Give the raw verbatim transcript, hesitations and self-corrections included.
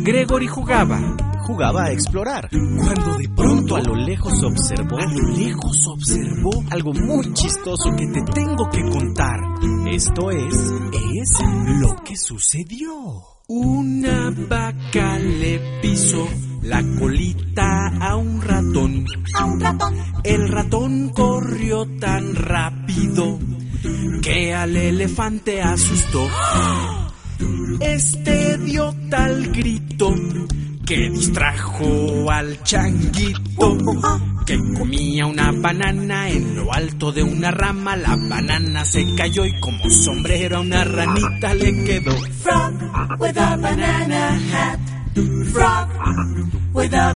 Gregory jugaba, jugaba a explorar, cuando de pronto a lo lejos observó, a lo lejos observó algo muy chistoso que te tengo que contar. Esto es, es lo que sucedió. Una vaca le pisó la colita a un ratón. A un ratón. El ratón corrió tan rápido que al elefante asustó. Este dio tal grito que distrajo al changuito, que comía una banana en lo alto de una rama. La banana se cayó y como sombrero a una ranita le quedó. Frog with a banana hat. Frog with a